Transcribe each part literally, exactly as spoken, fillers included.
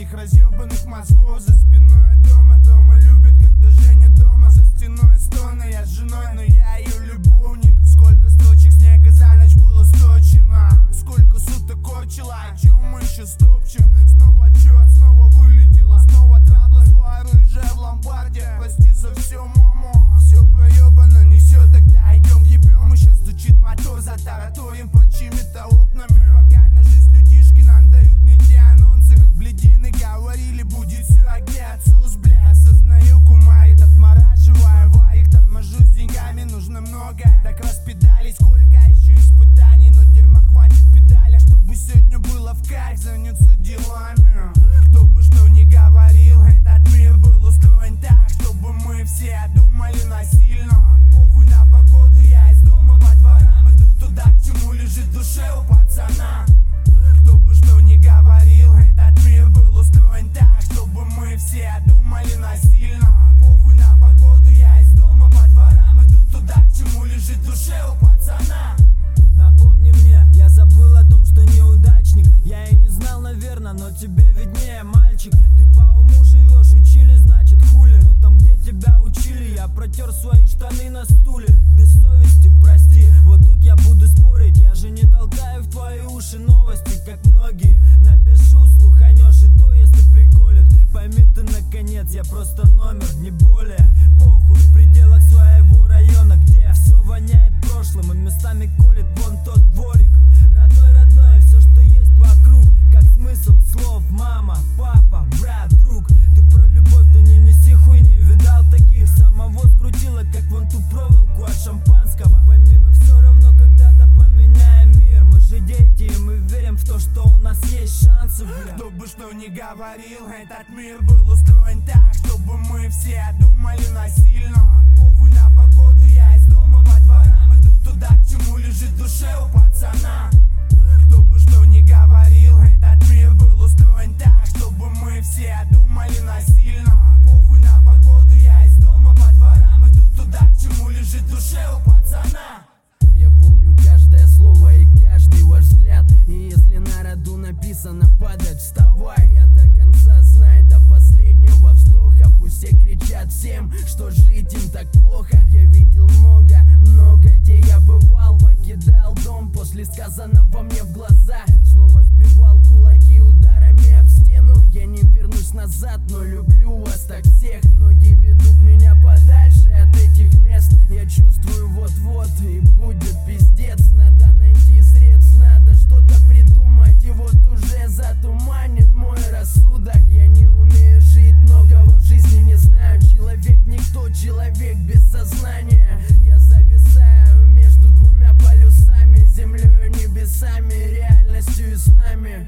этих разъебанных мозгов за спиной дома. Дома любит, когда Женя дома. За стеной стоны, я с женой, но я ее любовник. Сколько строчек снега за ночь было сточено, сколько суток корчила, о чем мы еще стопчем. Снова отчет, снова вылетела, снова трабла злая рыжая в ломбарде. Прости за все, мама, все проебано несет, тогда идем ебем. Еще стучит мотор, затараторим под чьими-то окнами. Пока на жизнь людишки нам дают не те анонсы, как бледины говорили, будет все, а где отсус, бля. Осознаю, кумарит, отмораживаю варик, торможу с деньгами, нужно много, так раз педалей, сколько еще испытаний, но дерьма хватит в педалях, чтобы сегодня было в кайф заняться делами. Кто бы что ни говорил, этот мир был устроен так, чтобы мы все думали насильно. Похуй на погоду, я из дома по дворам иду туда, к чему лежит в душе у пацана. Кто бы что ни говорил, этот мир был устроен так, чтобы мы все думали насильно. Похуй на погоду, я из дома по дворам иду туда, к чему лежит в душе у пацана. Напомни мне, я забыл о том, что неудачник. Я и не знал, наверное, но тебе виднее, мальчик. Ты по уму живешь, учили, значит хули. Но там, где тебя учили, я протер свои штаны на стуле. Без совести, прости, вот тут я буду спорить. Я же не толкаю в твои уши новости, как многие. Напишу, слуханешь, и то, если приколит. Пойми ты, наконец, я просто номер, не более. Похуй, в пределах своего района, где все воняет прошлым и местами колет вон тот дворик. Родной, родной, все, что есть вокруг, как смысл слов мама, папа, брат, друг. Ты про любовь, да не неси хуйни, видал таких? Самого скрутило, как вон ту проволоку от шампанского. Пойми, мы все равно когда-то поменяем мир. Мы же дети, и мы верим в то, что у нас есть шансы, бля. Кто бы что ни говорил, этот мир был устроен так, чтобы мы все думали насильно. Похуй на погоду, я из дома по дворам иду туда, к чему лежит в душе у пацана. Кто бы что ни говорил, этот мир был устроен так, чтобы мы все думали насильно. Похуй на погоду, я из дома по дворам иду туда, к чему лежит в душе у пацана. Я помню каждое слово и каждый ваш взгляд. И если на роду написано падать, вставай. Я до конца знаю, до последнего вздоха. Пусть все кричат всем, что жить им так плохо. Я видел много, много где я бывал. Покидал дом после сказанного мне в глаза. Снова сбивал кулаки ударами об стену. Я не вернусь назад, но люблю вас так всех. Ноги ведут меня подальше от этих мест. Я чувствую вот-вот и будет пиздец. Надо найти средств, надо что-то придумать. И вот уже затуманен мой рассудок. Я не умею жить, многого в жизни не знаю. Человек никто, человек без сознания. Я зависаю между двумя полюсами, землей и небесами, реальностью и снами.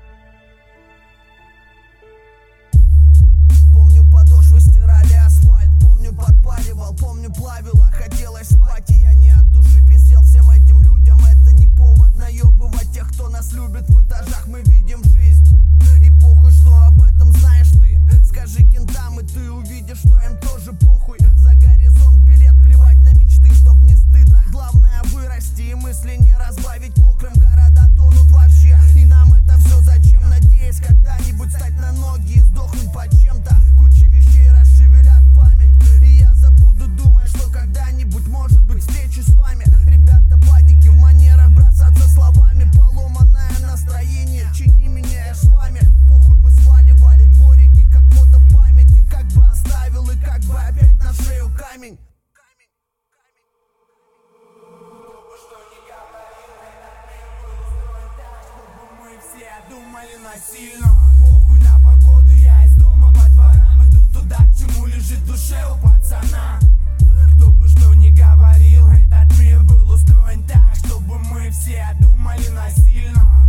Помню, подошвы стирали асфальт, помню, подпаливал, помню, плавило. Хотелось спать, и я не от души пиздел всем этим людям. Это не повод наебывать тех, кто нас любит. В этажах мы видим жизнь, и похуй, что об этом знаешь ты. Скажи кентам, и ты увидишь, что им тоже похуй. За горизонт билет, плевать на мечты, чтоб не стыдно. Главное вырасти и мысли не разбавить мокрым. Города тонут вообще, и нам это все зачем? Надеюсь когда-нибудь стать на ноги и сдохнуть под чем-то. Куча вещей расшевелят память, и я забуду думать, что когда-нибудь, может быть, встречу с вами. Ребята, падики в манерах бросаться словами. Поломанное настроение, чини меня, я с вами. Похуй бы сваливали дворики, как фото в памяти. Как бы оставил и как бы опять на шею камень. Думали насильно. Похуй на погоду, я из дома по дворам иду туда, к чему лежит в душе у пацана. Кто бы что ни говорил, этот мир был устроен так, чтобы мы все думали насильно.